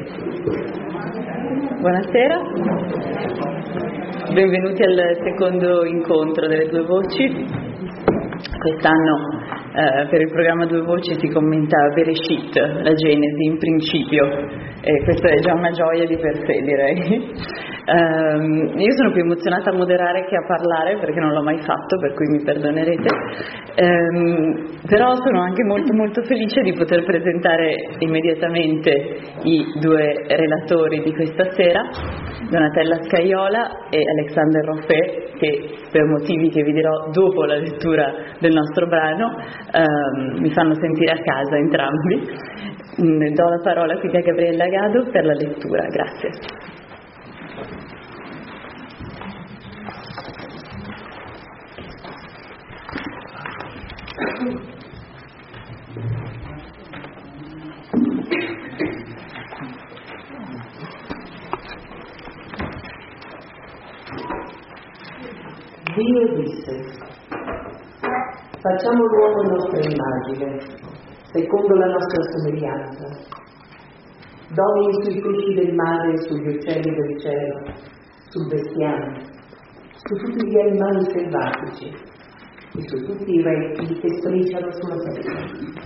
Buonasera, benvenuti al secondo incontro delle Due Voci. Quest'anno per il programma Due Voci si commenta Bereshit, la Genesi in principio, e questa è già una gioia di per sé, direi. Io sono più emozionata a moderare che a parlare perché non l'ho mai fatto, per cui mi perdonerete, però sono anche molto felice di poter presentare immediatamente i due relatori di questa sera, Donatella Scaiola e Alexander Roffè, che per motivi che vi dirò dopo la lettura del nostro brano mi fanno sentire a casa entrambi. Do la parola quindi a Gabriella Gado per la lettura. Grazie. Dio disse: facciamo l'uomo a nostra immagine, secondo la nostra somiglianza. Domini sui pesci del mare e sugli uccelli del cielo, sul bestiame, su tutti gli animali selvatici e su tutti i rettili che strisciano sulla terra.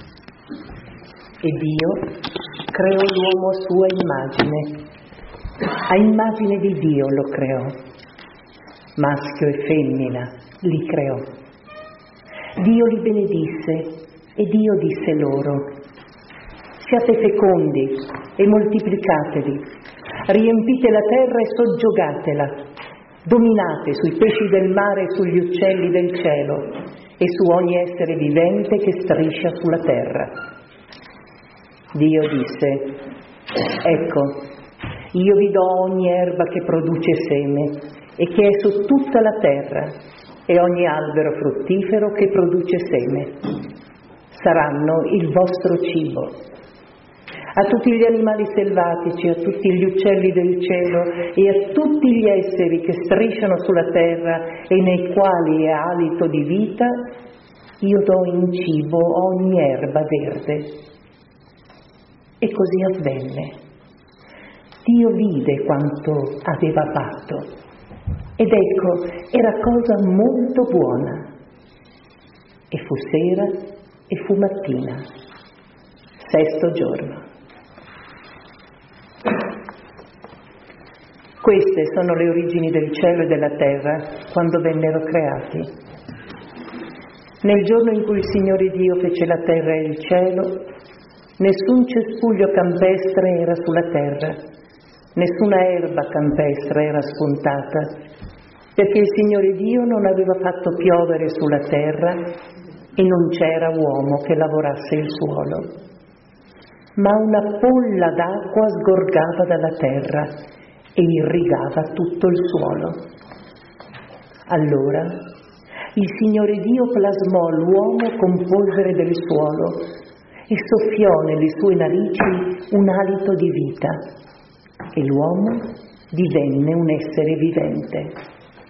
E Dio creò l'uomo a sua immagine. A immagine di Dio lo creò. Maschio e femmina li creò. Dio li benedisse e Dio disse loro: siate fecondi e moltiplicatevi, riempite la terra e soggiogatela, dominate sui pesci del mare e sugli uccelli del cielo e su ogni essere vivente che striscia sulla terra. Dio disse: ecco, io vi do ogni erba che produce seme e che è su tutta la terra, e ogni albero fruttifero che produce seme. Saranno il vostro cibo. A tutti gli animali selvatici, a tutti gli uccelli del cielo e a tutti gli esseri che strisciano sulla terra e nei quali è alito di vita, io do in cibo ogni erba verde. E così avvenne. Dio vide quanto aveva fatto. Ed ecco, era cosa molto buona. E fu sera e fu mattina, sesto giorno. Queste sono le origini del cielo e della terra quando vennero creati. Nel giorno in cui il Signore Dio fece la terra e il cielo, nessun cespuglio campestre era sulla terra, nessuna erba campestre era spuntata, perché il Signore Dio non aveva fatto piovere sulla terra e non c'era uomo che lavorasse il suolo. Ma una polla d'acqua sgorgava dalla terra e irrigava tutto il suolo. Allora il Signore Dio plasmò l'uomo con polvere del suolo e soffiò nelle sue narici un alito di vita, e l'uomo divenne un essere vivente.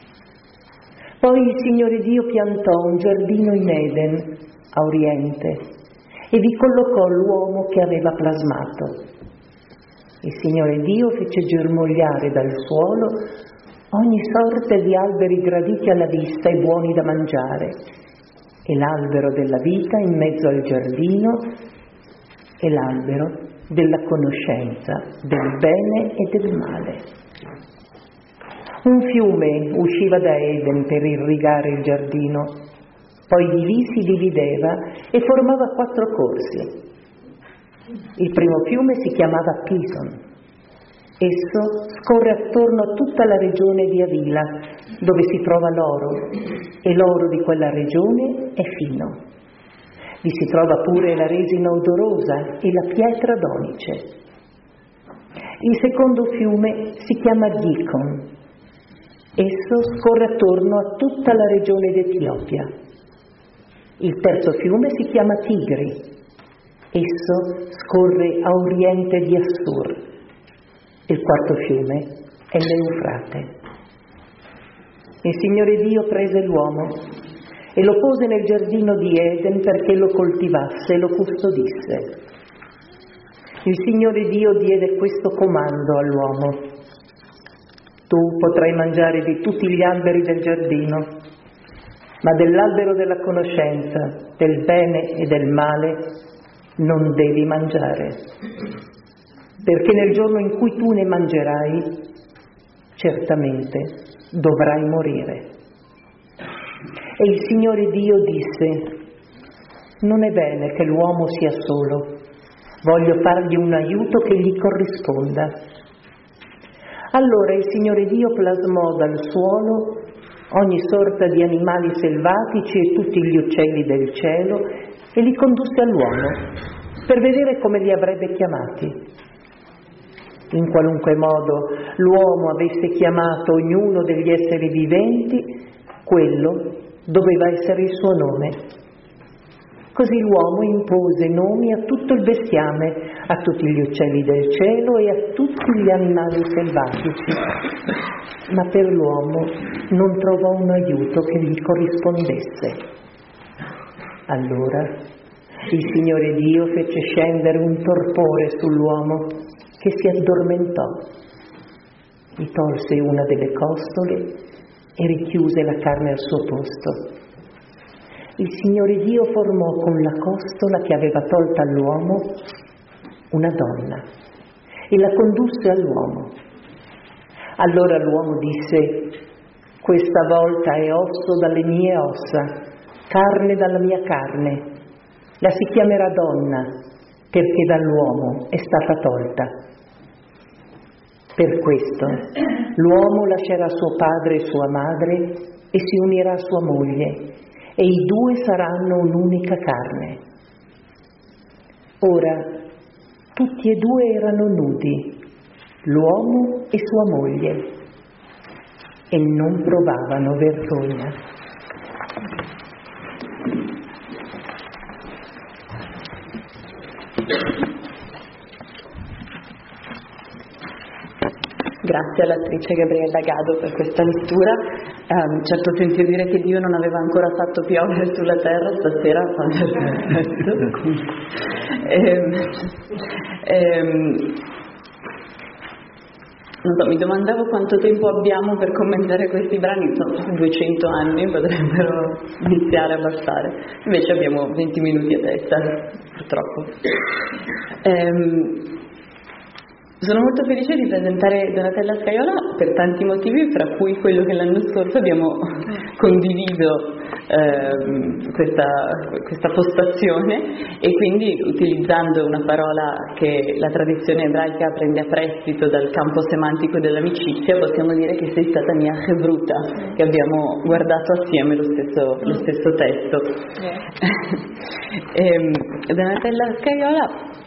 Poi il Signore Dio piantò un giardino in Eden, a oriente, e vi collocò l'uomo che aveva plasmato. Il Signore Dio fece germogliare dal suolo ogni sorta di alberi graditi alla vista e buoni da mangiare, e l'albero della vita in mezzo al giardino, e l'albero della conoscenza del bene e del male. Un fiume usciva da Eden per irrigare il giardino, poi di lì si divideva e formava 4 corsi. Il primo fiume si chiamava Pison. Esso scorre attorno a tutta la regione di Avila, dove si trova l'oro, e l'oro di quella regione è fino. Vi si trova pure la resina odorosa e la pietra d'onice. Il secondo fiume si chiama Gihon. Esso scorre attorno a tutta la regione d'Etiopia. Il terzo fiume si chiama Tigri. Esso scorre a oriente di Assur. Il quarto fiume è l'Eufrate. Il Signore Dio prese l'uomo e lo pose nel giardino di Eden perché lo coltivasse e lo custodisse. il Signore Dio diede questo comando all'uomo: tu potrai mangiare di tutti gli alberi del giardino, ma dell'albero della conoscenza del bene e del male non devi mangiare, perché nel giorno in cui tu ne mangerai, certamente dovrai morire. E il Signore Dio disse: non è bene che l'uomo sia solo, voglio fargli un aiuto che gli corrisponda. Allora il Signore Dio plasmò dal suolo ogni sorta di animali selvatici e tutti gli uccelli del cielo e li condusse all'uomo per vedere come li avrebbe chiamati. In qualunque modo l'uomo avesse chiamato ognuno degli esseri viventi, quello doveva essere il suo nome. Così l'uomo impose nomi a tutto il bestiame, a tutti gli uccelli del cielo e a tutti gli animali selvatici. Ma per l'uomo non trovò un aiuto che gli corrispondesse. Allora il Signore Dio fece scendere un torpore sull'uomo che si addormentò. Gli tolse una delle costole e richiuse la carne al suo posto. Il Signore Dio formò con la costola che aveva tolta all'uomo una donna e la condusse all'uomo. Allora l'uomo disse: questa volta è osso dalle mie ossa, carne dalla mia carne. La si chiamerà donna, perché dall'uomo è stata tolta. Per questo l'uomo lascerà suo padre e sua madre e si unirà a sua moglie, e i due saranno un'unica carne. Ora, tutti e due erano nudi, l'uomo e sua moglie, e non provavano vergogna. Grazie all'attrice Gabriella Gado per questa lettura. Certo, sentito dire che Dio non aveva ancora fatto piovere sulla terra, stasera non so, mi domandavo quanto tempo abbiamo per commentare questi brani. Sono 200 anni, potrebbero iniziare a bastare, invece abbiamo 20 minuti a testa, purtroppo. Sono molto felice di presentare Donatella Scaiola per tanti motivi, fra cui quello che l'anno scorso abbiamo condiviso questa postazione, e quindi utilizzando una parola che la tradizione ebraica prende a prestito dal campo semantico dell'amicizia, possiamo dire che sei stata mia chevruta, che abbiamo guardato assieme lo stesso testo. Donatella Scaiola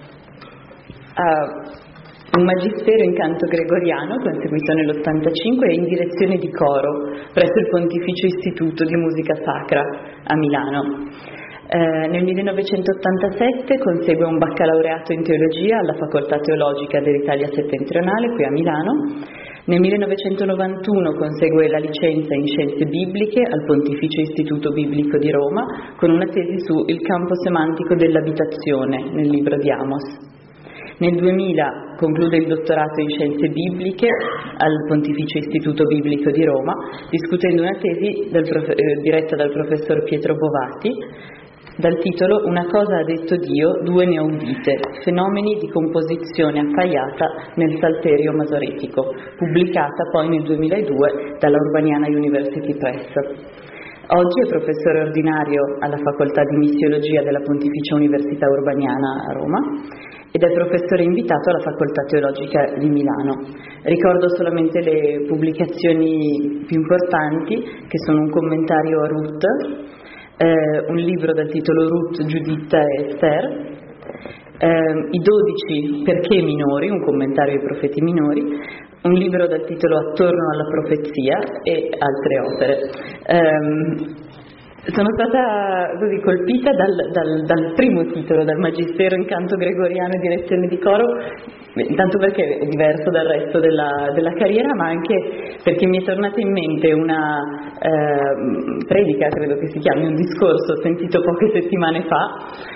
ha un magistero in canto gregoriano conseguito nell'85 e in direzione di coro presso il Pontificio Istituto di Musica Sacra a Milano. Nel 1987 consegue un baccalaureato in teologia alla Facoltà Teologica dell'Italia Settentrionale qui a Milano. Nel 1991 consegue la licenza in Scienze Bibliche al Pontificio Istituto Biblico di Roma con una tesi su il campo semantico dell'abitazione nel libro di Amos. Nel 2000 conclude il dottorato in Scienze Bibliche al Pontificio Istituto Biblico di Roma, discutendo una tesi diretta dal professor Pietro Bovati, dal titolo Una cosa ha detto Dio, due ne ho udite, fenomeni di composizione appaiata nel Salterio Masoretico, pubblicata poi nel 2002 dalla Urbaniana University Press. Oggi è professore ordinario alla Facoltà di Missiologia della Pontificia Università Urbaniana a Roma ed è professore invitato alla Facoltà Teologica di Milano. Ricordo solamente le pubblicazioni più importanti, che sono un commentario a Ruth, un libro dal titolo Ruth, Giuditta e Ester, i 12 perché minori, un commentario ai profeti minori, un libro dal titolo Attorno alla profezia e altre opere. sono stata così colpita dal primo titolo, dal Magistero in canto gregoriano e direzione di coro, intanto perché è diverso dal resto della carriera, ma anche perché mi è tornata in mente una predica, credo che si chiami, un discorso sentito poche settimane fa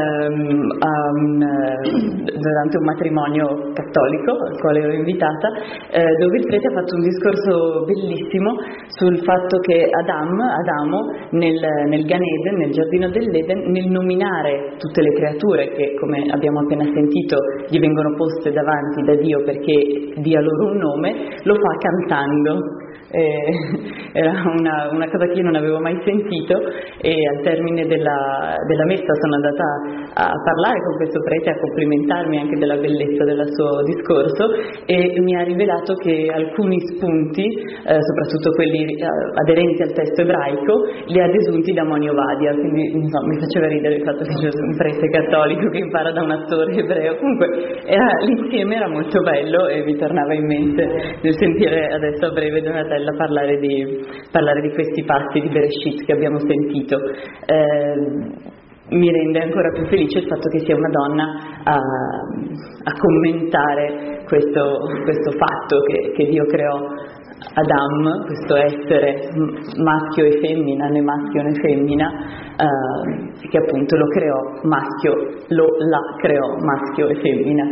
durante un matrimonio cattolico al quale ero invitata, dove il prete ha fatto un discorso bellissimo sul fatto che Adamo nel Gan Eden, nel giardino dell'Eden, nel nominare tutte le creature che, come abbiamo appena sentito, gli vengono poste davanti da Dio perché dia loro un nome, lo fa cantando. Era una cosa che io non avevo mai sentito, e al termine della messa sono andata a parlare con questo prete, a complimentarmi anche della bellezza del suo discorso, e mi ha rivelato che alcuni spunti, soprattutto quelli aderenti al testo ebraico, li ha desunti da Moni Ovadia, quindi mi faceva ridere il fatto che c'è un prete cattolico che impara da un attore ebreo. Comunque l'insieme era molto bello e mi tornava in mente nel sentire adesso a breve Donatella parlare di questi passi di Bereshit che abbiamo sentito. Mi rende ancora più felice il fatto che sia una donna a commentare questo fatto che Dio creò Adam, questo essere maschio e femmina, né maschio né femmina, che appunto lo creò la creò maschio e femmina.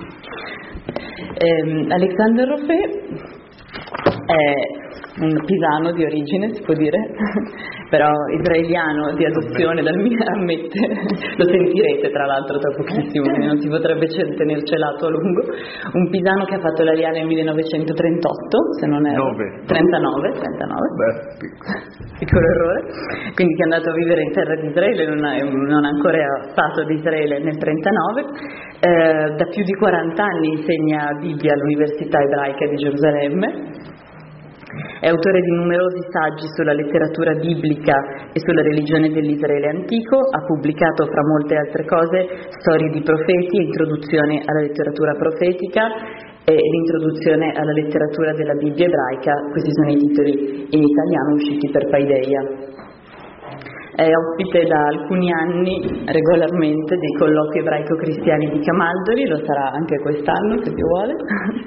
Alexander Roffé è un pisano di origine, si può dire, però israeliano di adozione dal mio, ammette, lo sentirete tra l'altro tra pochissimo, quindi non si potrebbe tenere celato a lungo. Un pisano che ha fatto l'Ariana nel 1938, se non erro, 39. Piccolo errore, quindi che è andato a vivere in terra di Israele, non ha ancora stato di Israele nel 39, da più di 40 anni insegna Bibbia all'Università Ebraica di Gerusalemme. È autore di numerosi saggi sulla letteratura biblica e sulla religione dell'Israele antico, ha pubblicato fra molte altre cose storie di profeti, introduzione alla letteratura profetica e l'introduzione alla letteratura della Bibbia ebraica. Questi sono i titoli in italiano usciti per Paideia. È ospite da alcuni anni regolarmente dei colloqui ebraico-cristiani di Camaldoli, lo sarà anche quest'anno se Dio vuole.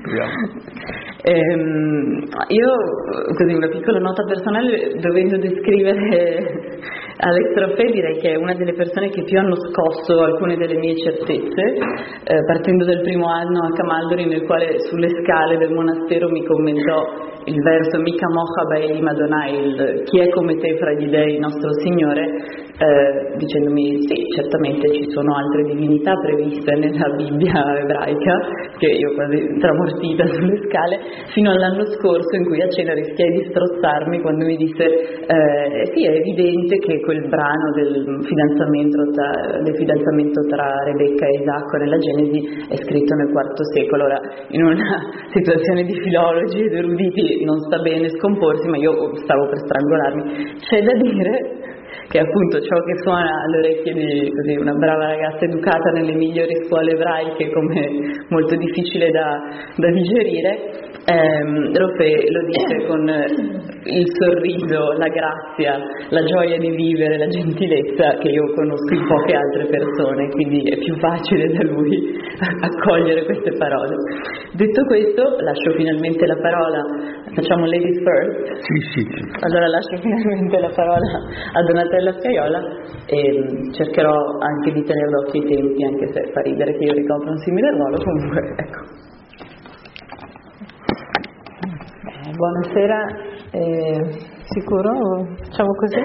Io, così una piccola nota personale, dovendo descrivere Alex Roffé, direi che è una delle persone che più hanno scosso alcune delle mie certezze, partendo dal primo anno a Camaldoli, nel quale sulle scale del monastero mi commentò il verso Mica Mocha Baeli Madonai, chi è come te fra gli dei nostro Signore, dicendomi sì, certamente ci sono altre divinità previste nella Bibbia ebraica, che io quasi tramortita sulle scale, fino all'anno scorso in cui a cena rischiai di strozzarmi quando mi disse sì, è evidente che quel brano del fidanzamento tra Rebecca e Isacco nella Genesi è scritto nel IV secolo. Ora, in una situazione di filologi ed eruditi non sta bene scomporsi, ma io stavo per strangolarmi. C'è da dire che appunto ciò che suona alle orecchie di così, una brava ragazza educata nelle migliori scuole ebraiche come molto difficile da digerire, Roffé lo dice con il sorriso, la grazia, la gioia di vivere, la gentilezza che io conosco in poche altre persone, quindi è più facile da lui accogliere queste parole. Detto questo, lascio finalmente la parola, facciamo ladies first? Sì. Allora lascio finalmente la parola a Donatella Scaiola e cercherò anche di tenere d'occhio i tempi, anche se fa ridere che io ricopro un simile ruolo, comunque ecco. Buonasera, sicuro? Facciamo così?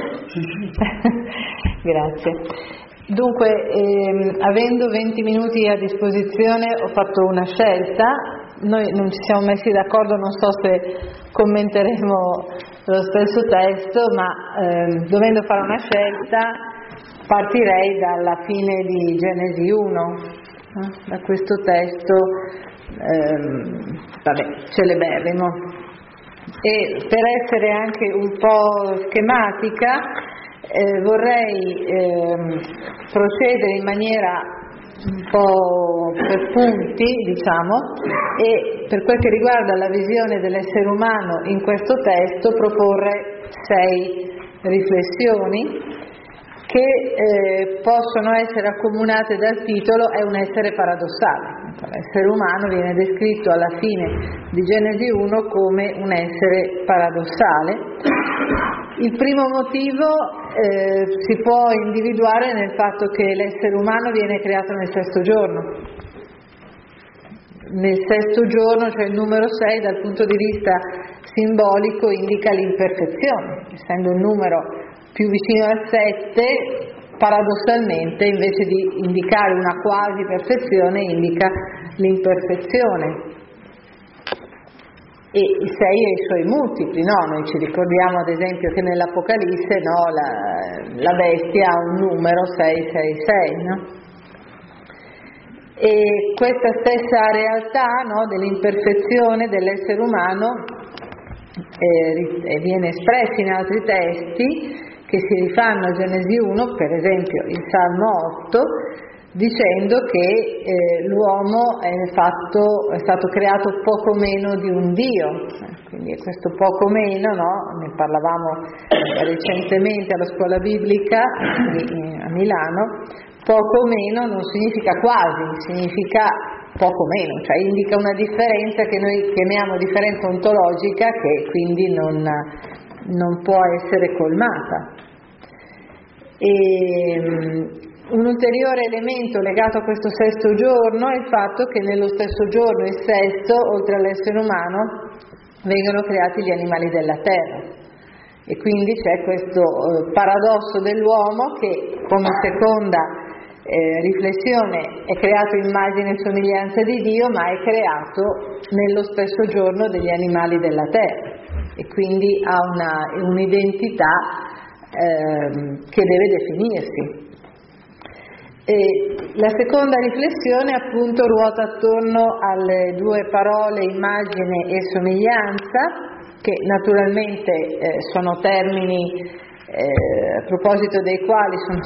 Grazie. Dunque, avendo 20 minuti a disposizione ho fatto una scelta, noi non ci siamo messi d'accordo, non so se commenteremo lo stesso testo, ma dovendo fare una scelta partirei dalla fine di Genesi 1, da questo testo celeberrimo. E per essere anche un po' schematica vorrei procedere in maniera un po' per punti, diciamo, e per quel che riguarda la visione dell'essere umano in questo testo proporre 6 riflessioni che possono essere accomunate dal titolo È un essere paradossale. L'essere umano viene descritto alla fine di Genesi 1 come un essere paradossale. Il primo motivo si può individuare nel fatto che l'essere umano viene creato nel sesto giorno. Nel sesto giorno, cioè il numero 6, dal punto di vista simbolico indica l'imperfezione, essendo un numero più vicino al 7, paradossalmente invece di indicare una quasi perfezione indica l'imperfezione. E il 6 e i suoi multipli, no? Noi ci ricordiamo ad esempio che nell'Apocalisse, no, la bestia ha un numero 666, no? E questa stessa realtà, no, dell'imperfezione dell'essere umano viene espressa in altri testi che si rifanno a Genesi 1, per esempio il Salmo 8, dicendo che l'uomo è stato creato poco meno di un Dio. Quindi questo poco meno, no? Ne parlavamo recentemente alla scuola biblica a Milano. Poco meno non significa quasi, significa poco meno, cioè indica una differenza che noi chiamiamo differenza ontologica, che quindi non può essere colmata. E un ulteriore elemento legato a questo sesto giorno è il fatto che nello stesso giorno, il sesto, oltre all'essere umano, vengono creati gli animali della terra. E quindi c'è questo paradosso dell'uomo che, come seconda riflessione, è creato immagine e somiglianza di Dio, ma è creato nello stesso giorno degli animali della terra e quindi ha un'identità che deve definirsi. E la seconda riflessione appunto ruota attorno alle due parole immagine e somiglianza, che naturalmente sono termini a proposito dei quali sono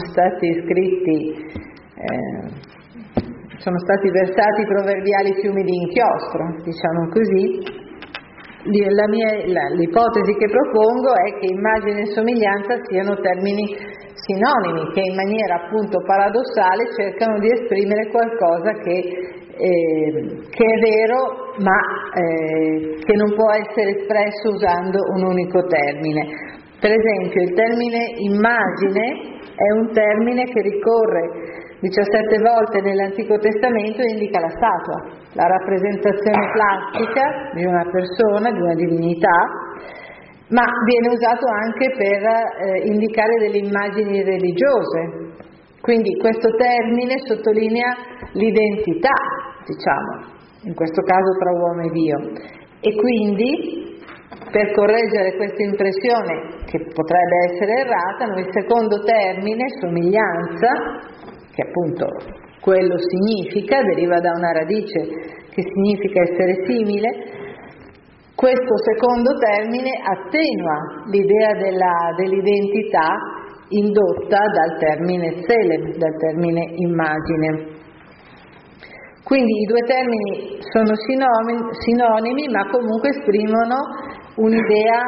stati versati i proverbiali fiumi di inchiostro, diciamo così. L'ipotesi che propongo è che immagine e somiglianza siano termini sinonimi che in maniera appunto paradossale cercano di esprimere qualcosa che è vero ma che non può essere espresso usando un unico termine. Per esempio il termine immagine è un termine che ricorre 17 volte nell'Antico Testamento e indica la statua, la rappresentazione plastica di una persona, di una divinità, ma viene usato anche per indicare delle immagini religiose. Quindi questo termine sottolinea l'identità, diciamo, in questo caso tra uomo e Dio. E quindi, per correggere questa impressione che potrebbe essere errata, noi il secondo termine, somiglianza, che appunto quello significa, deriva da una radice che significa essere simile, questo secondo termine attenua l'idea dell'identità indotta dal termine celeb, dal termine immagine. Quindi i due termini sono sinonimi, ma comunque esprimono un'idea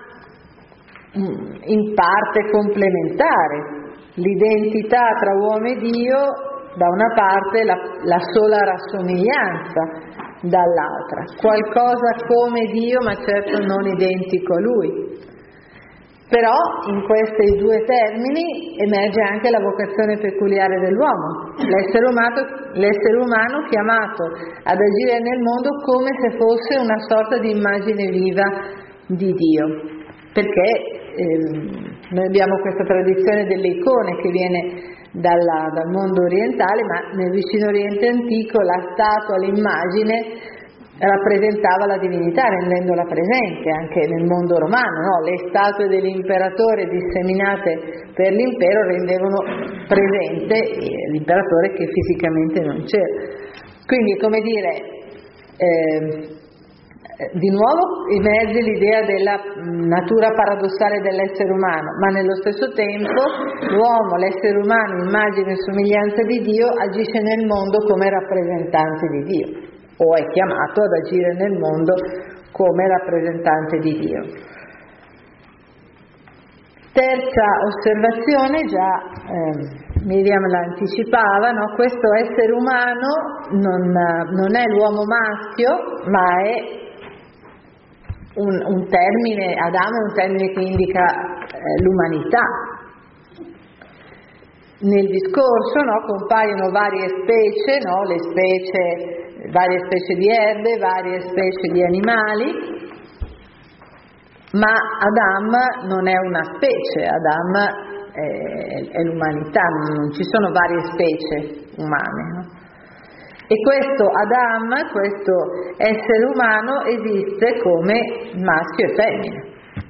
in parte complementare. L'identità tra uomo e Dio da una parte, la sola rassomiglianza dall'altra, qualcosa come Dio ma certo non identico a Lui. Però in questi due termini emerge anche la vocazione peculiare dell'uomo, l'essere umano chiamato ad agire nel mondo come se fosse una sorta di immagine viva di Dio, perché noi abbiamo questa tradizione delle icone che viene dal mondo orientale, ma nel vicino Oriente antico la statua, l'immagine rappresentava la divinità, rendendola presente anche nel mondo romano, no? Le statue dell'imperatore disseminate per l'impero rendevano presente l'imperatore che fisicamente non c'era. Quindi, come dire, di nuovo emerge l'idea della natura paradossale dell'essere umano, ma nello stesso tempo l'uomo, l'essere umano, immagine e somiglianza di Dio, agisce nel mondo come rappresentante di Dio, o è chiamato ad agire nel mondo come rappresentante di Dio. Terza osservazione, già Miriam la anticipava, no? Questo essere umano non è l'uomo maschio, ma è un termine, Adamo è un termine che indica l'umanità. Nel discorso, no, compaiono varie specie, no, varie specie di erbe, varie specie di animali, ma Adam non è una specie, Adam è l'umanità, non ci sono varie specie umane, no? E questo Adam, questo essere umano, esiste come maschio e femmina.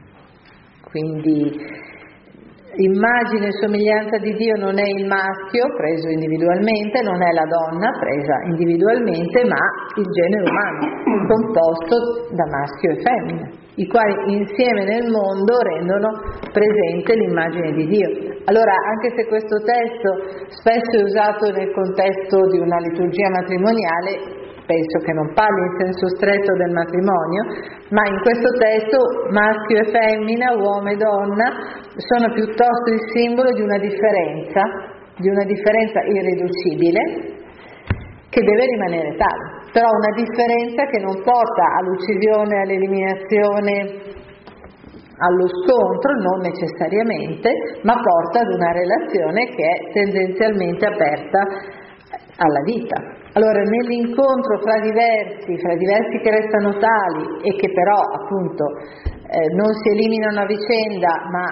Quindi immagine e somiglianza di Dio non è il maschio preso individualmente, non è la donna presa individualmente, ma il genere umano composto da maschio e femmina, i quali insieme nel mondo rendono presente l'immagine di Dio. Allora, anche se questo testo spesso è usato nel contesto di una liturgia matrimoniale, penso che non parli in senso stretto del matrimonio, ma in questo testo maschio e femmina, uomo e donna, sono piuttosto il simbolo di una differenza irriducibile, che deve rimanere tale. Però una differenza che non porta all'uccisione, all'eliminazione, allo scontro, non necessariamente, ma porta ad una relazione che è tendenzialmente aperta alla vita. Allora, nell'incontro fra diversi che restano tali e che però appunto non si eliminano a vicenda, ma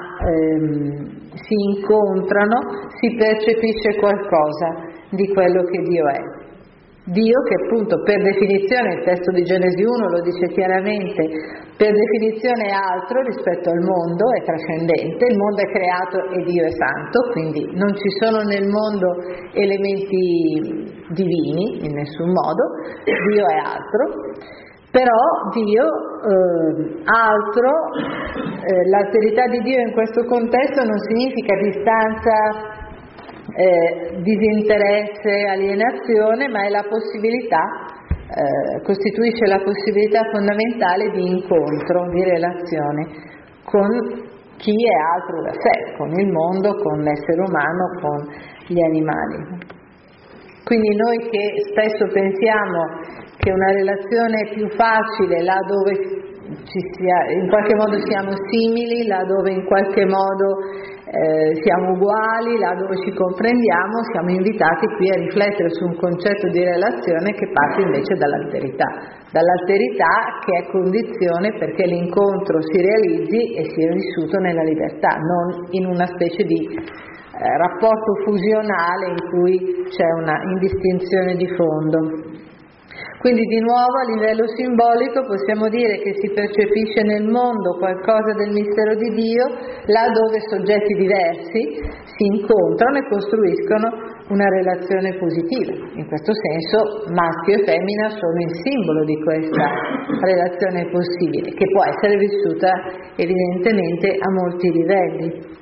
si incontrano, si percepisce qualcosa di quello che Dio è. Dio che appunto per definizione, il testo di Genesi 1 lo dice chiaramente, per definizione è altro rispetto al mondo, è trascendente, il mondo è creato e Dio è santo, quindi non ci sono nel mondo elementi divini in nessun modo, Dio è altro, però Dio altro, l'alterità di Dio in questo contesto non significa distanza, disinteresse, alienazione, ma è la possibilità, costituisce la possibilità fondamentale di incontro, di relazione con chi è altro da sé, con il mondo, con l'essere umano, con gli animali. Quindi noi che spesso pensiamo che una relazione è più facile là dove in qualche modo siamo simili, là dove in qualche modo siamo uguali, là dove ci comprendiamo, siamo invitati qui a riflettere su un concetto di relazione che parte invece dall'alterità che è condizione perché l'incontro si realizzi e sia vissuto nella libertà, non in una specie di rapporto fusionale in cui c'è una indistinzione di fondo. Quindi di nuovo a livello simbolico possiamo dire che si percepisce nel mondo qualcosa del mistero di Dio, là dove soggetti diversi si incontrano e costruiscono una relazione positiva. In questo senso maschio e femmina sono il simbolo di questa relazione possibile, che può essere vissuta evidentemente a molti livelli.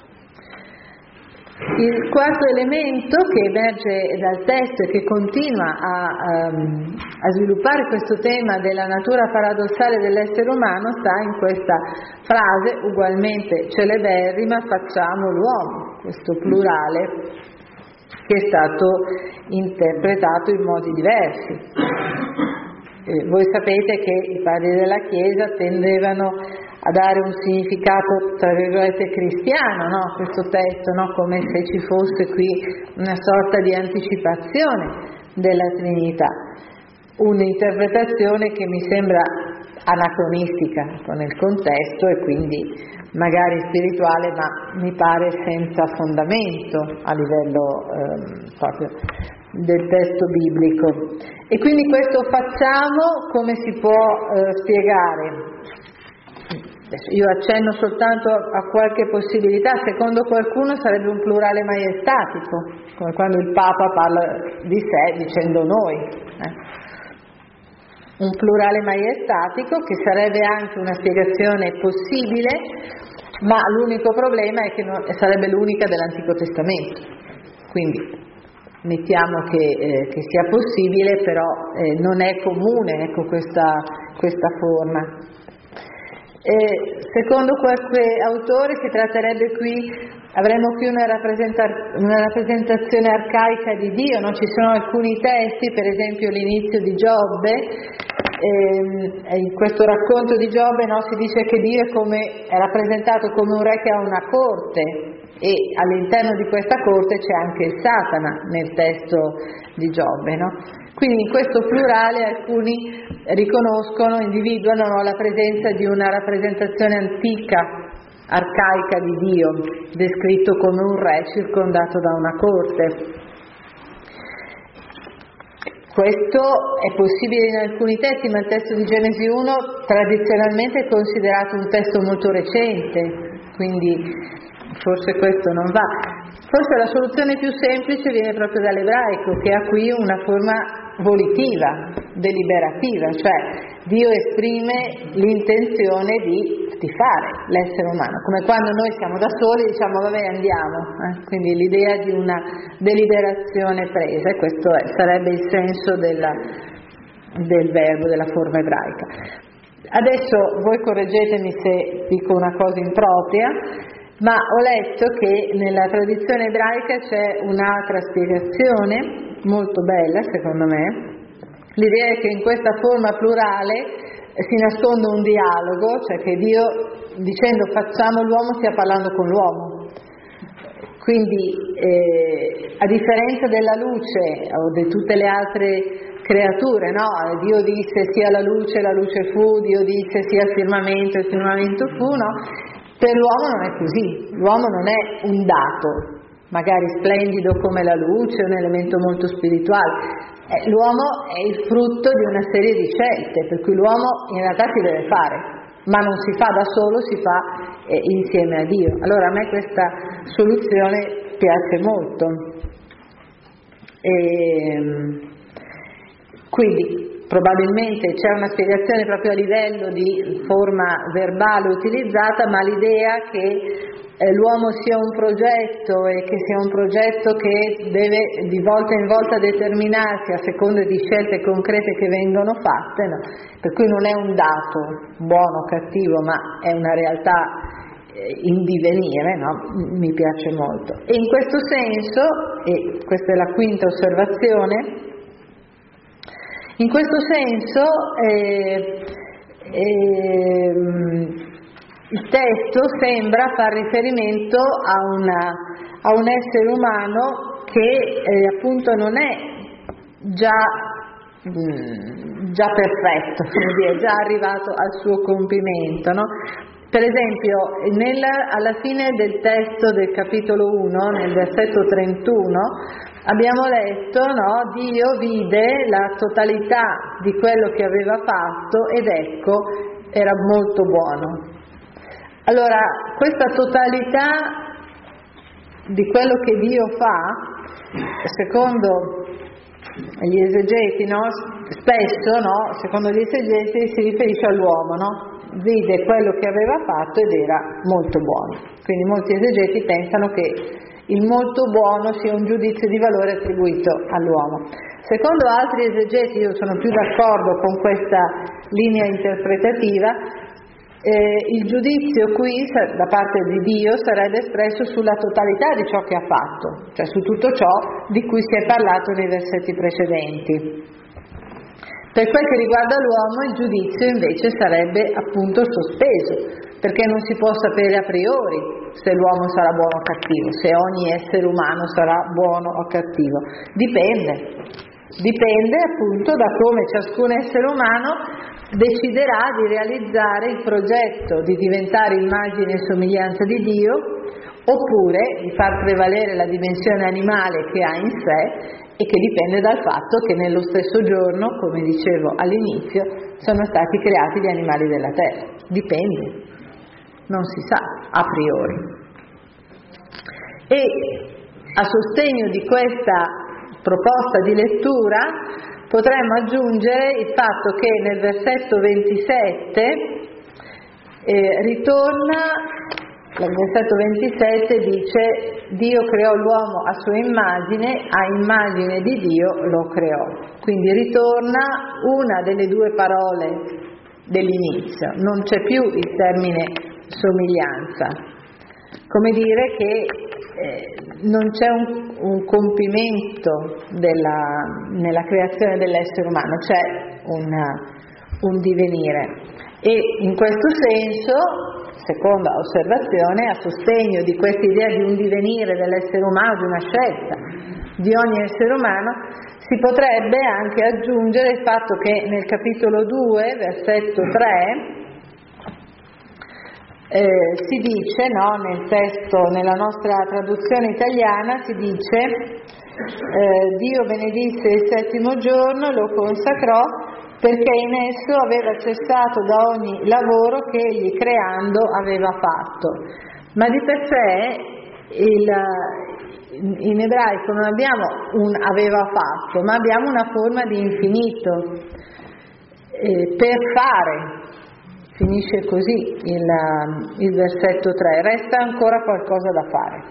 Il quarto elemento che emerge dal testo e che continua a sviluppare questo tema della natura paradossale dell'essere umano sta in questa frase ugualmente celeberrima, facciamo l'uomo, questo plurale che è stato interpretato in modi diversi. Voi sapete che i padri della Chiesa tendevano a dare un significato tra virgolette cristiano, no? A questo testo, no? Come se ci fosse qui una sorta di anticipazione della Trinità, un'interpretazione che mi sembra anacronistica con il contesto e quindi magari spirituale, ma mi pare senza fondamento a livello proprio del testo biblico. E quindi questo facciamo come si può spiegare? Io accenno soltanto a qualche possibilità. Secondo qualcuno sarebbe un plurale maiestatico, come quando il Papa parla di sé dicendo noi. Un plurale maiestatico che sarebbe anche una spiegazione possibile, ma l'unico problema è che sarebbe l'unica dell'Antico Testamento. Quindi mettiamo che sia possibile, però non è comune, ecco, questa forma. Secondo qualche autore si tratterebbe avremmo qui una rappresentazione arcaica di Dio, no? Ci sono alcuni testi, per esempio l'inizio di Giobbe, in questo racconto di Giobbe, no, si dice che Dio è rappresentato come un re che ha una corte, e all'interno di questa corte c'è anche il Satana nel testo di Giobbe, no? Quindi in questo plurale alcuni individuano, no, la presenza di una rappresentazione antica, arcaica di Dio, descritto come un re circondato da una corte. Questo è possibile in alcuni testi, ma il testo di Genesi 1 tradizionalmente è considerato un testo molto recente, quindi forse questo non va. Forse la soluzione più semplice viene proprio dall'ebraico, che ha qui una forma volitiva, deliberativa, cioè Dio esprime l'intenzione di fare l'essere umano, come quando noi siamo da soli e diciamo vabbè andiamo, quindi l'idea di una deliberazione presa, e questo sarebbe il senso del verbo, della forma ebraica. Adesso voi correggetemi se dico una cosa impropria, ma ho letto che nella tradizione ebraica c'è un'altra spiegazione molto bella, secondo me. L'idea è che in questa forma plurale si nasconde un dialogo, cioè che Dio, dicendo facciamo l'uomo, stia parlando con l'uomo. Quindi a differenza della luce o di tutte le altre creature, no? Dio disse sia la luce fu, Dio disse sia il firmamento fu, no? Per l'uomo non è così, l'uomo non è un dato, magari splendido come la luce, un elemento molto spirituale. L'uomo è il frutto di una serie di scelte, per cui l'uomo in realtà si deve fare, ma non si fa da solo, si fa insieme a Dio. Allora a me questa soluzione piace molto. Quindi probabilmente c'è una spiegazione proprio a livello di forma verbale utilizzata, ma l'idea che l'uomo sia un progetto e che sia un progetto che deve di volta in volta determinarsi a seconda di scelte concrete che vengono fatte, no? Per cui non è un dato buono o cattivo, ma è una realtà in divenire, no? Mi piace molto. E in questo senso, e questa è la quinta osservazione, in questo senso il testo sembra far riferimento a un essere umano che appunto non è già perfetto, è già arrivato al suo compimento, no? Per esempio, alla fine del testo del capitolo 1, nel versetto 31, abbiamo letto, no? Dio vide la totalità di quello che aveva fatto ed ecco, era molto buono. Allora, questa totalità di quello che Dio fa, secondo gli esegeti, no? Spesso, no? Secondo gli esegeti si riferisce all'uomo, no? Vide quello che aveva fatto ed era molto buono. Quindi molti esegeti pensano che il molto buono sia un giudizio di valore attribuito all'uomo. Secondo altri esegeti, io sono più d'accordo con questa linea interpretativa, il giudizio qui da parte di Dio sarebbe espresso sulla totalità di ciò che ha fatto, cioè su tutto ciò di cui si è parlato nei versetti precedenti. Per quel che riguarda l'uomo, il giudizio invece sarebbe appunto sospeso, perché non si può sapere a priori se l'uomo sarà buono o cattivo, se ogni essere umano sarà buono o cattivo. Dipende appunto da come ciascun essere umano deciderà di realizzare il progetto di diventare immagine e somiglianza di Dio, oppure di far prevalere la dimensione animale che ha in sé e che dipende dal fatto che nello stesso giorno, come dicevo all'inizio, sono stati creati gli animali della terra. Dipende, non si sa a priori. E a sostegno di questa proposta di lettura potremmo aggiungere il fatto che nel versetto 27 il versetto 27 dice: Dio creò l'uomo a sua immagine, a immagine di Dio lo creò. Quindi ritorna una delle due parole dell'inizio, non c'è più il termine somiglianza, come dire che non c'è un compimento nella creazione dell'essere umano, c'è un divenire, e in questo senso, seconda osservazione, a sostegno di questa idea di un divenire dell'essere umano, di una scelta di ogni essere umano, si potrebbe anche aggiungere il fatto che nel capitolo 2, versetto 3, si dice, no, nel testo, nella nostra traduzione italiana si dice Dio benedisse il settimo giorno, lo consacrò perché in esso aveva cessato da ogni lavoro che egli creando aveva fatto. Ma di per sé in ebraico non abbiamo un aveva fatto, ma abbiamo una forma di infinito, per fare. Finisce così il versetto 3, resta ancora qualcosa da fare.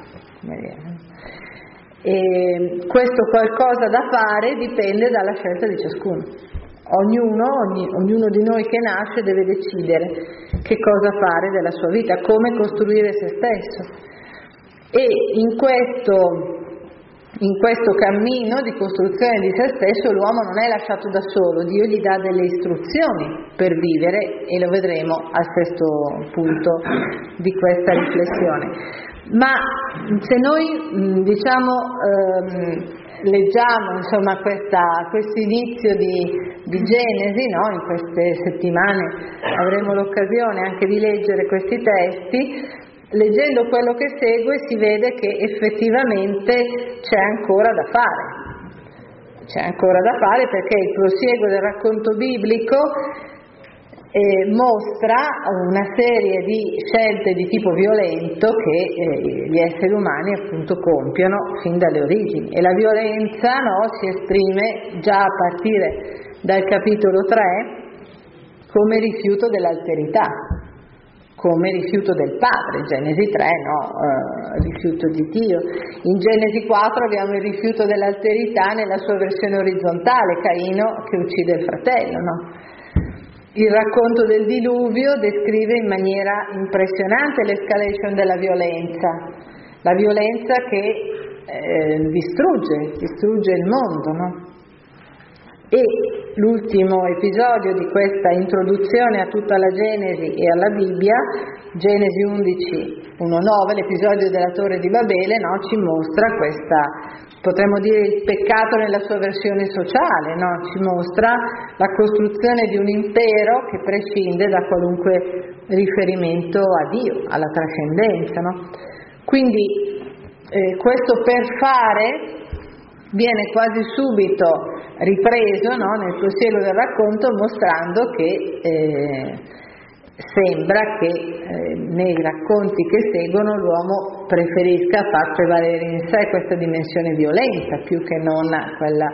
E questo qualcosa da fare dipende dalla scelta di ciascuno. Ognuno di noi che nasce deve decidere che cosa fare della sua vita, come costruire se stesso. E in questo cammino di costruzione di se stesso l'uomo non è lasciato da solo, Dio gli dà delle istruzioni per vivere, e lo vedremo al sesto punto di questa riflessione. Ma se noi leggiamo insomma questo inizio di Genesi, no? In queste settimane avremo l'occasione anche di leggere questi testi. Leggendo quello che segue si vede che effettivamente c'è ancora da fare perché il prosieguo del racconto biblico mostra una serie di scelte di tipo violento che gli esseri umani appunto compiono fin dalle origini, e la violenza, no, si esprime già a partire dal capitolo 3 come rifiuto dell'alterità, come rifiuto del padre. Genesi 3, rifiuto di Dio. In Genesi 4 abbiamo il rifiuto dell'alterità nella sua versione orizzontale, Caino che uccide il fratello, no? Il racconto del diluvio descrive in maniera impressionante l'escalation della violenza, la violenza che distrugge il mondo, no? E l'ultimo episodio di questa introduzione a tutta la Genesi e alla Bibbia, Genesi 11, 1-9, l'episodio della Torre di Babele, no, ci mostra questa, potremmo dire, il peccato nella sua versione sociale, no? Ci mostra la costruzione di un impero che prescinde da qualunque riferimento a Dio, alla trascendenza, no? Quindi questo per fare viene quasi subito ripreso, no, nel prosieguo del racconto, mostrando che sembra che nei racconti che seguono l'uomo preferisca far prevalere in sé questa dimensione violenta più che non quella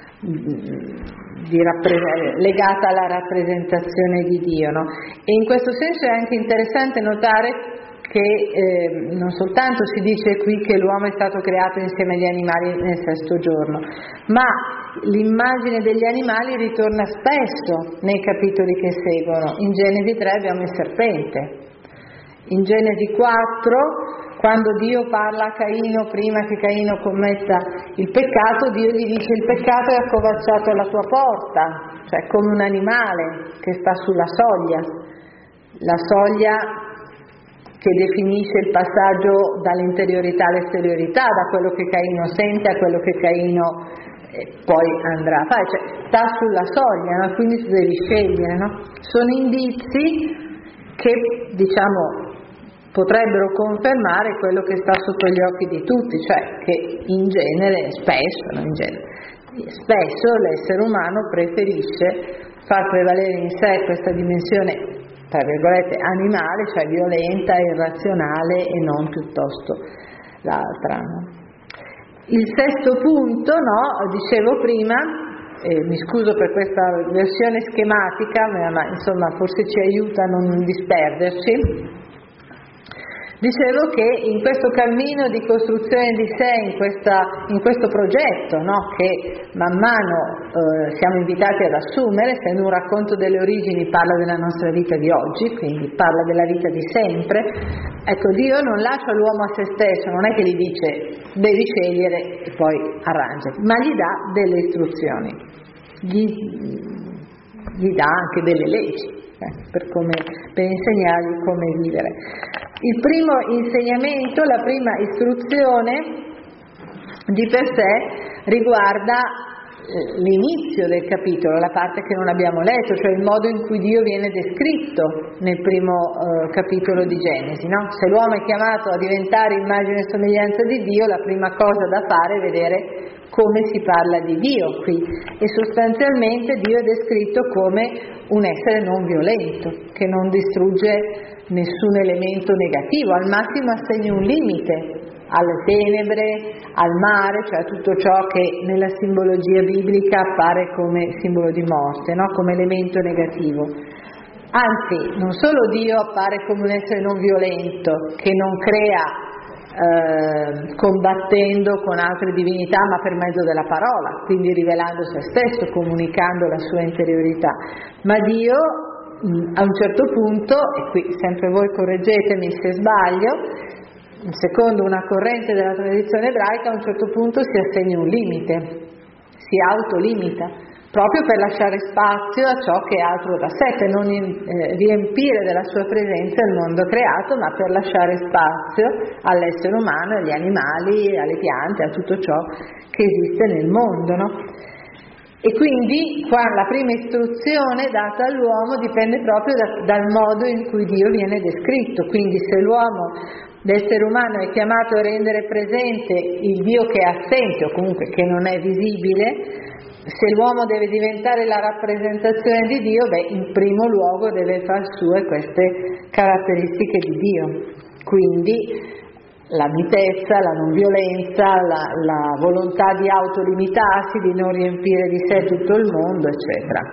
legata alla rappresentazione di Dio, no? E in questo senso è anche interessante notare che non soltanto si dice qui che l'uomo è stato creato insieme agli animali nel sesto giorno, ma l'immagine degli animali ritorna spesso nei capitoli che seguono. In Genesi 3 abbiamo il serpente, in Genesi 4 quando Dio parla a Caino prima che Caino commetta il peccato, Dio gli dice: il peccato è accovacciato alla tua porta, cioè come un animale che sta sulla soglia, la soglia che definisce il passaggio dall'interiorità all'esteriorità, da quello che Caino sente a quello che Caino poi andrà a fare, cioè sta sulla soglia, no? Quindi si deve scegliere, no? Sono indizi che, diciamo, potrebbero confermare quello che sta sotto gli occhi di tutti, cioè che in genere, spesso l'essere umano preferisce far prevalere in sé questa dimensione, tra virgolette, animale, cioè violenta, irrazionale, e non piuttosto l'altra, no? Il sesto punto, no, dicevo prima, mi scuso per questa versione schematica, ma insomma forse ci aiuta a non disperderci. Dicevo che in questo cammino di costruzione di sé, in questo progetto, no, che man mano siamo invitati ad assumere, essendo un racconto delle origini, parla della nostra vita di oggi, quindi parla della vita di sempre. Ecco, Dio non lascia l'uomo a se stesso, non è che gli dice devi scegliere e poi arrangiati, ma gli dà delle istruzioni, gli dà anche delle leggi per insegnargli come vivere. Il primo insegnamento, la prima istruzione di per sé riguarda l'inizio del capitolo, la parte che non abbiamo letto, cioè il modo in cui Dio viene descritto nel primo capitolo di Genesi, no? Se l'uomo è chiamato a diventare immagine e somiglianza di Dio, la prima cosa da fare è vedere come si parla di Dio qui, e sostanzialmente Dio è descritto come un essere non violento, che non distrugge nessun elemento negativo, al massimo assegna un limite alle tenebre, al mare, cioè a tutto ciò che nella simbologia biblica appare come simbolo di morte, no? Come elemento negativo. Anzi, non solo Dio appare come un essere non violento, che non crea combattendo con altre divinità, ma per mezzo della parola, quindi rivelando se stesso, comunicando la sua interiorità, ma Dio a un certo punto, e qui sempre voi correggetemi se sbaglio, secondo una corrente della tradizione ebraica, a un certo punto si assegna un limite, si autolimita, proprio per lasciare spazio a ciò che è altro da sé, per non riempire della sua presenza il mondo creato, ma per lasciare spazio all'essere umano, agli animali, alle piante, a tutto ciò che esiste nel mondo, no? E quindi qua la prima istruzione data all'uomo dipende proprio dal modo in cui Dio viene descritto. Quindi se l'essere umano è chiamato a rendere presente il Dio che è assente, o comunque che non è visibile, se l'uomo deve diventare la rappresentazione di Dio, in primo luogo deve far sue queste caratteristiche di Dio. Quindi la mitezza, la non violenza, la volontà di autolimitarsi, di non riempire di sé tutto il mondo, eccetera.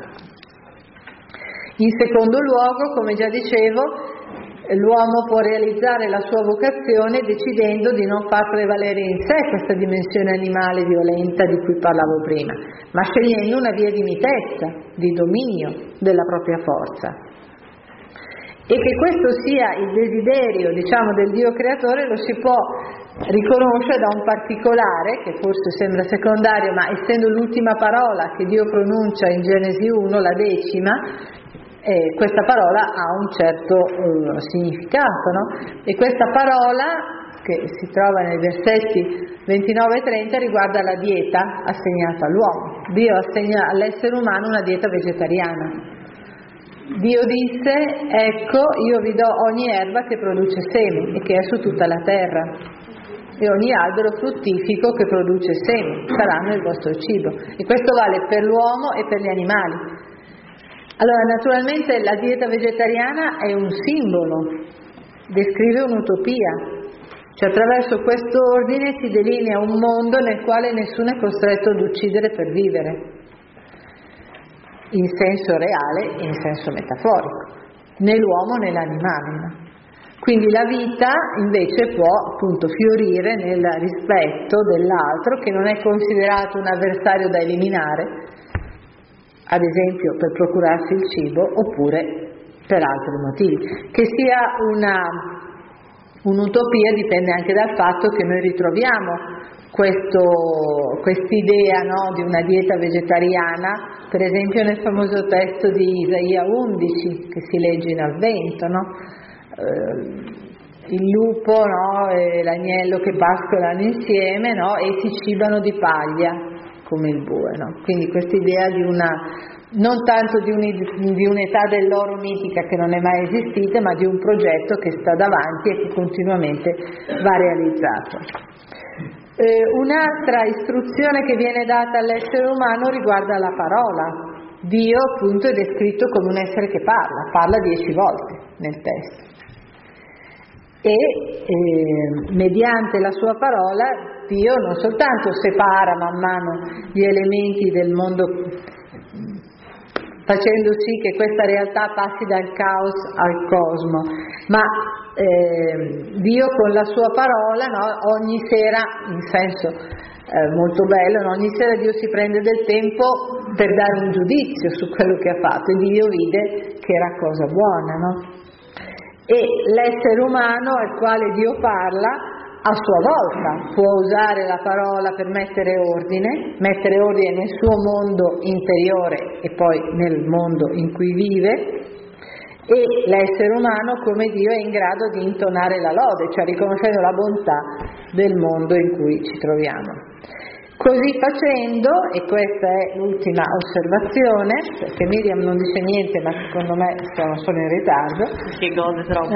In secondo luogo, come già dicevo, l'uomo può realizzare la sua vocazione decidendo di non far prevalere in sé questa dimensione animale violenta di cui parlavo prima, ma scegliendo una via di mitezza, di dominio della propria forza. E che questo sia il desiderio, del Dio creatore lo si può riconoscere da un particolare, che forse sembra secondario, ma essendo l'ultima parola che Dio pronuncia in Genesi 1, la 10ª, questa parola ha un certo significato, no? E questa parola, che si trova nei versetti 29 e 30, riguarda la dieta assegnata all'uomo. Dio assegna all'essere umano una dieta vegetariana. Dio disse: ecco, io vi do ogni erba che produce seme e che è su tutta la terra, e ogni albero fruttifico che produce seme saranno il vostro cibo. E questo vale per l'uomo e per gli animali. Allora, naturalmente la dieta vegetariana è un simbolo, descrive un'utopia, cioè attraverso questo ordine si delinea un mondo nel quale nessuno è costretto ad uccidere per vivere, in senso reale e in senso metaforico, né l'uomo né l'animale, no? Quindi la vita invece può appunto fiorire nel rispetto dell'altro, che non è considerato un avversario da eliminare, ad esempio per procurarsi il cibo, oppure per altri motivi. Che sia un'utopia dipende anche dal fatto che noi ritroviamo quest'idea, no, di una dieta vegetariana, per esempio nel famoso testo di Isaia 11 che si legge in Avvento, no? Il lupo, no, e l'agnello che pascolano insieme, no, e si cibano di paglia come il bue, no? Quindi quest'idea non tanto di un'età dell'oro mitica che non è mai esistita, ma di un progetto che sta davanti e che continuamente va realizzato. Un'altra istruzione che viene data all'essere umano riguarda la parola. Dio appunto è descritto come un essere che parla 10 volte nel testo, e mediante la sua parola Dio non soltanto separa man mano gli elementi del mondo, facendo sì che questa realtà passi dal caos al cosmo, ma Dio con la sua parola, no? Ogni sera, in senso molto bello, no? Ogni sera Dio si prende del tempo per dare un giudizio su quello che ha fatto, e Dio vide che era cosa buona, no? E l'essere umano al quale Dio parla a sua volta può usare la parola per mettere ordine nel suo mondo interiore e poi nel mondo in cui vive, e l'essere umano come Dio è in grado di intonare la lode, cioè riconoscendo la bontà del mondo in cui ci troviamo. Così facendo, e questa è l'ultima osservazione, perché Miriam non dice niente, ma secondo me siamo solo in ritardo. Che gode troppo.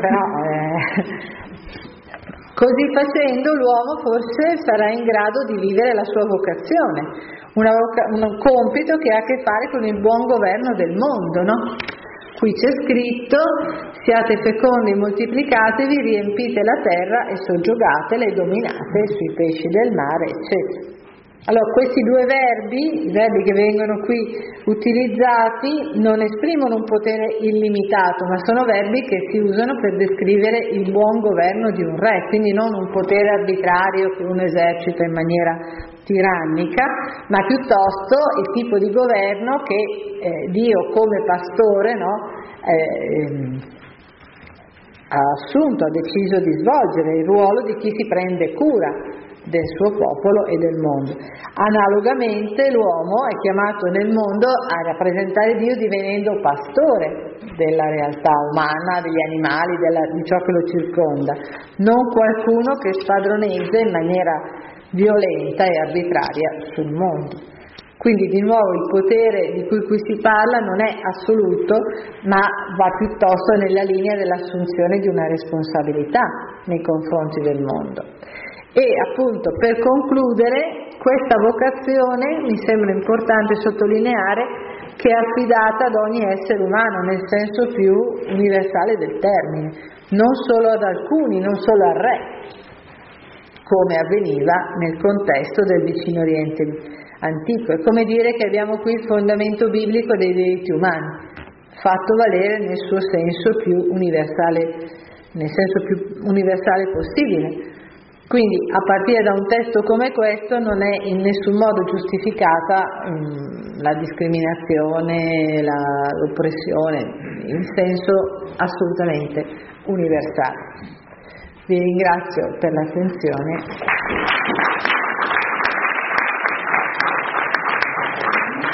Così facendo l'uomo forse sarà in grado di vivere la sua vocazione, un compito che ha a che fare con il buon governo del mondo, no? Qui c'è scritto: siate fecondi, moltiplicatevi, riempite la terra e soggiogatela e dominate sui pesci del mare, eccetera. Allora, questi due verbi, i verbi che vengono qui utilizzati, non esprimono un potere illimitato, ma sono verbi che si usano per descrivere il buon governo di un re, quindi non un potere arbitrario che uno esercita in maniera tirannica, ma piuttosto il tipo di governo che Dio come pastore, no, ha assunto, ha deciso di svolgere, il ruolo di chi si prende cura del suo popolo e del mondo. Analogamente l'uomo è chiamato nel mondo a rappresentare Dio divenendo pastore della realtà umana, degli animali, di ciò che lo circonda, non qualcuno che spadroneggia in maniera violenta e arbitraria sul mondo. Quindi di nuovo il potere di cui qui si parla non è assoluto, ma va piuttosto nella linea dell'assunzione di una responsabilità nei confronti del mondo. E appunto, per concludere, questa vocazione mi sembra importante sottolineare che è affidata ad ogni essere umano nel senso più universale del termine, non solo ad alcuni, non solo al re, come avveniva nel contesto del vicino Oriente antico. È come dire che abbiamo qui il fondamento biblico dei diritti umani, fatto valere nel suo senso più universale, nel senso più universale possibile. Quindi a partire da un testo come questo non è in nessun modo giustificata la discriminazione, l'oppressione, in senso assolutamente universale. Vi ringrazio per l'attenzione.